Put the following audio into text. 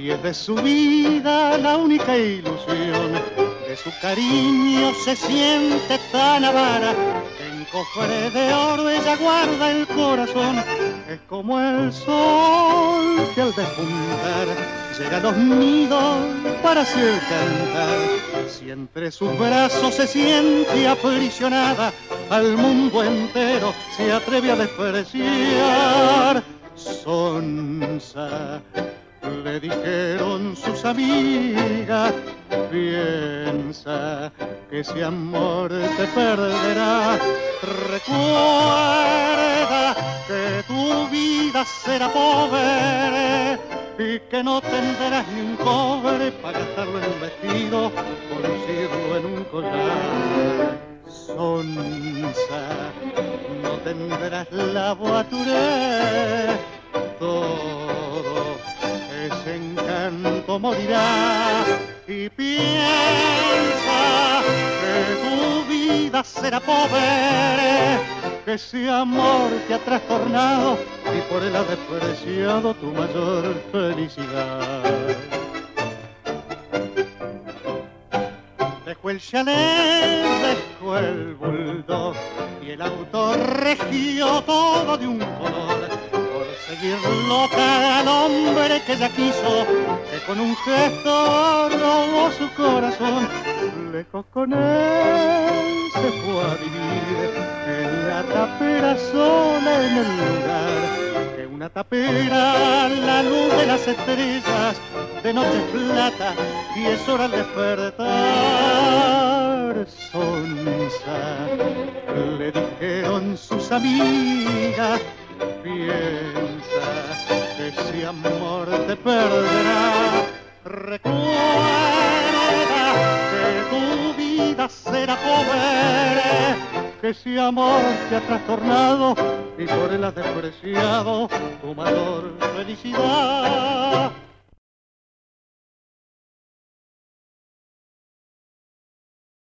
y es de su vida la única ilusión. De su cariño se siente tan avara que en cofre de oro ella guarda el corazón. Es como el sol que al despuntar llega a los nidos para hacer cantar. Si entre sus brazos se siente aprisionada, al mundo entero se atreve a despreciar. Sonsa, le dijeron sus amigas, piensa que ese amor te perderá. Recuerda que tu vida será pobre y que no tendrás ni un cobre para gastarlo en un vestido o lucirlo en un collar. Sonsa, no tendrás la voiture, todo ese encanto morirá. Y piensa que tu vida será pobre, que ese amor te ha trastornado y por él ha despreciado tu mayor felicidad. Dejó el chalet, dejó el bulldog y el auto regio todo de un color, por seguir loca al hombre que ella quiso, que con un gesto robó su corazón. Lejos con él se fue a vivir en la tapera sola en el lugar que una tapera, la luz de las estrellas, de noche plata y es hora al despertar. Sonsa, le dijeron sus amigas, piensa que ese amor te perderá. Recuerda que tu vida será pobre, que ese amor te ha trastornado y por él has despreciado tu mayor felicidad.